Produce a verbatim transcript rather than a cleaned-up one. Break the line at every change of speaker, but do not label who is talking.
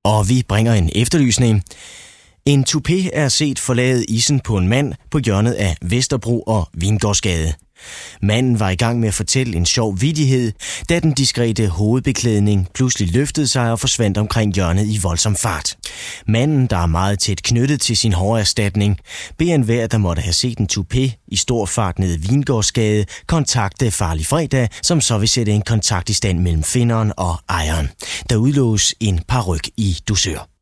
Og vi bringer en efterlysning. En toupé er set forlade isen på en mand på hjørnet af Vesterbro og Vingårdsgade. Manden var i gang med at fortælle en sjov vittighed, da den diskrete hovedbeklædning pludselig løftede sig og forsvandt omkring hjørnet i voldsom fart. Manden, der er meget tæt knyttet til sin hårerstatning, beder enhver, der måtte have set en toupé i stor fart ned i Vingårdsgade, kontakte Farlig Fredag, som så vil sætte en kontakt i stand mellem finderen og ejeren. Der udlås en paryk i dusør.